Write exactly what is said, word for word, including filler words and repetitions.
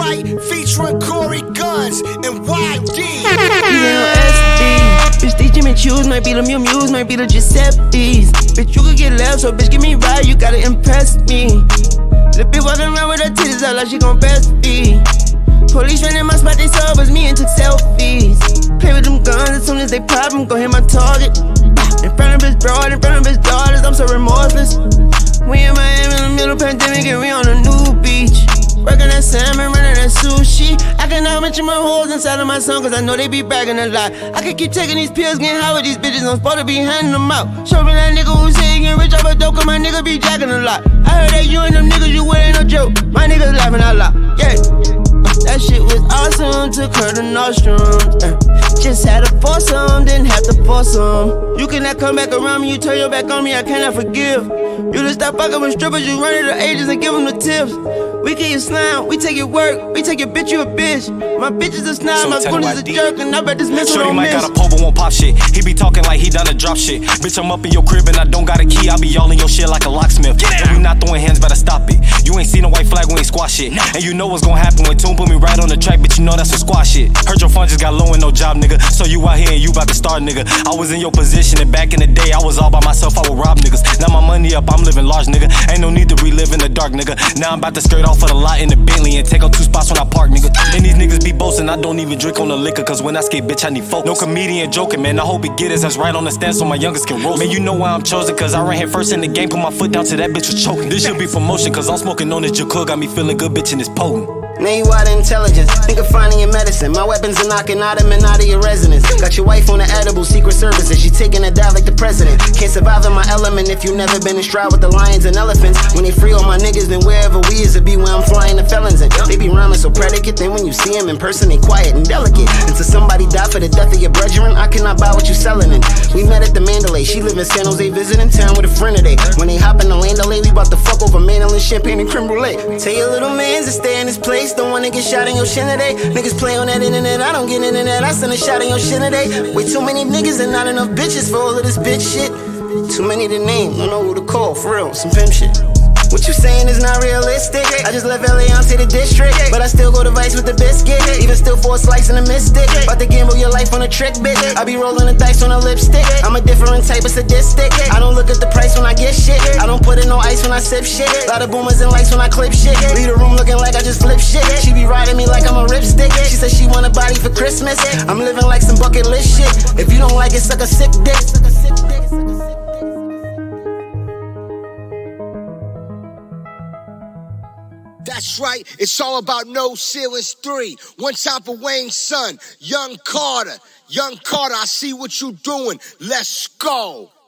Right, featuring Corey Guns and Y D. Bitch, these Jimmy Choos might be the Mew Mews, might be the Giuseppe's. Bitch, you could get left, so bitch, give me right, you gotta impress me. The bitch walking around with her titties out like she gon' breastfeed. Police ran in my spot, they saw it was me and took selfies. Play with them guns, as soon as they pop them, go hit my target. In front of his broad, in front of his daughters, I'm so remorseless. We in Miami in the middle of the pandemic and we on a new beach. Working that salmon, running that sushi. I cannot mention my hoes inside of my song, cause I know they be bragging a lot. I can keep taking these pills, getting high with these bitches, I'm supposed to be handing them out. Show me that nigga who say he getting rich off a dope, cause my nigga be jacking a lot. I heard that you and them niggas you with ain't no joke. My niggas laughing out loud, yeah. That shit was awesome, took her to Nordstrom's. uh. Just had to force some, didn't have to force some. You cannot come back around me, you turn your back on me, I cannot forgive. You just stop fucking with strippers, you run to the agents and give them the tips. We get your slime, we take your work, we take your bitch, you a bitch. My bitch is a snob, so my goon is a jerk, and I bet this missile Shorty don't might miss. got a pole but won't pop shit. He be talking like he done to drop shit. Bitch, I'm up in your crib and I don't got a key. I be all in your shit like a locksmith. And we not throwing hands, better stop it. You ain't seen a white flag, we ain't squash shit. And you know what's gonna happen when Tune put me right on the track, bitch, you know that's some squash shit. Heard your phone just got low and no job, nigga. So you out here and you about to start, nigga. I was in your position and back in the day, I was all by myself, I would rob niggas. Now my money up, I'm living large, nigga. Ain't no need to relive in the dark, nigga. Now I'm about to skirt off of the lot in the Bentley and take up two spots when I park, nigga. And these niggas be boasting, I don't even drink on the liquor, cause when I skate, bitch, I need focus. No comedian joking, man, I hope it get us that's right on the stand so my youngest can roast. Man, you know why I'm chosen, cause I ran here first in the game, put my foot down till that bitch was choking. This should be promotion, cause I'm smoking on this Jakul, got me feeling good, bitch, and it's potent. Now you out of intelligence, think of finding your medicine. My weapons are knocking out them and out of your residence. Got your wife on the edible, secret services. She taking a dive like the president. Can't survive in my element if you never been in stride with the lions and elephants. When they free all my niggas, then wherever we is, it be where I'm flying the felons in. They be rhyming so predicate, then when you see them in person, they quiet and delicate. Until somebody die for the death of your brethren, I cannot buy what you selling in. We met at the Mandalay, she live in San Jose, visiting town with a friend today. When they hop in the Landalay, we bout to fuck over Mandolin, champagne, and creme brulee. Tell your little mans to stay in this place. Don't wanna get shot in your shin today. Niggas play on that internet, I don't get internet. I send a shot in your shin today. Way too many niggas and not enough bitches for all of this bitch shit. Too many to name, don't know who to call, for real, some pimp shit. What you saying is not realistic. I just left L A onto the district, but I still go to Vice with the biscuit. Even still for a slice and a mystic. About to gamble your life on a trick, bitch. I be rolling the dice on a lipstick. I'm a different type of sadistic. I don't look at the price when I get shit. I don't put in no ice when I sip shit. Lot of boomers and lights when I clip shit. Leave the room looking like I just flip shit. She be riding me like I'm a ripstick. She said she want a body for Christmas. I'm living like some bucket list shit. If you don't like it, suck a sick dick. That's right, it's all about No Ceilings three. One time for Wayne's son, Young Carter. Young Carter, I see what you doing. Let's go.